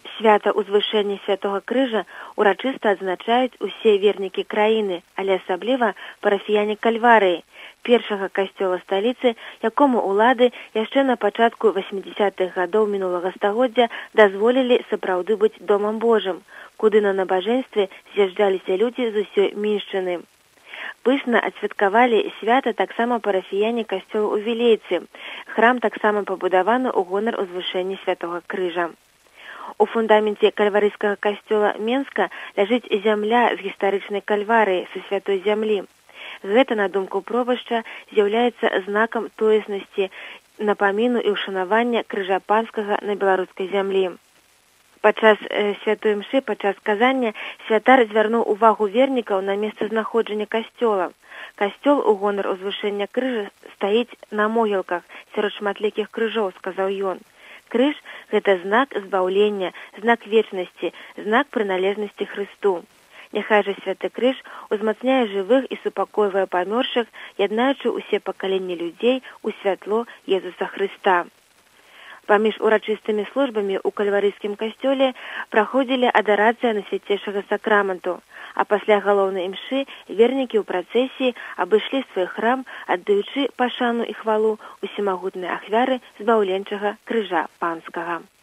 Свята ўзвышэння Святога Крыжа урачыста адзначаюць усе вернікі краіны, але асабліва парафіяне Кальварыі, першага касцёла сталіцы, якому ўлады яшчэ на пачатку 80-х гадоў мінулага стагоддзя дазволілі сапраўды быць домам Божым, куды на набажэнстве з'язджаліся людзі з усёй міншчыны. Пышна адсвяткавалі свята таксама парафіяне касцёла ў Вілейцы. Храм таксама пабудаваны ў гонар узвышэння Святога Крыжа. У фундаменце кальварыйскага касцёла Менска ляжыць зямля з гістарычнай кальварыі са святой зямлі. Гэта, на думку пробашча, з'яўляецца знакам тоеснасці, напаміну і ўшанавання крыжа панскага на беларускай зямлі. Падчас святой мшы, падчас казання, святар звярнуў увагу вернікаў на месцазнаходжанне касцёла. Касцёл у гонар узвышэння крыжа стаіць на могілках сярод шматлікіх крыжоў, сказаў ён. Крыж – гэта знак збаўлення, знак вечнасці, знак прыналежнасці Хрысту. Няхай жа святы крыж узмацняе жывых і супакойвае памёршых, яднаючы ўсе пакаленні людзей у святло Езуса Хрыста. Паміж урачыстымі службамі ў кальварыйскім касцёле праходзілі адарацыя Найсвяцейшага сакраменту, а пасля галоўнай імшы вернікі ў працэсіі абышлі свой храм, аддаючы пашану і хвалу усемагутнай ахвяры збаўленчага крыжа панскага.